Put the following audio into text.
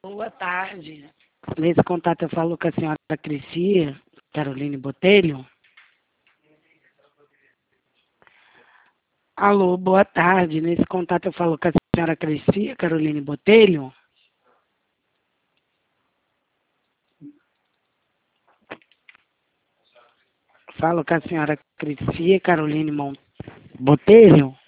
Boa tarde. Nesse contato eu falo com a senhora Criscia Caroline Botelho. Alô, boa tarde. Nesse contato eu falo com a senhora Criscia Caroline Botelho. Falo com a senhora Criscia Caroline Botelho.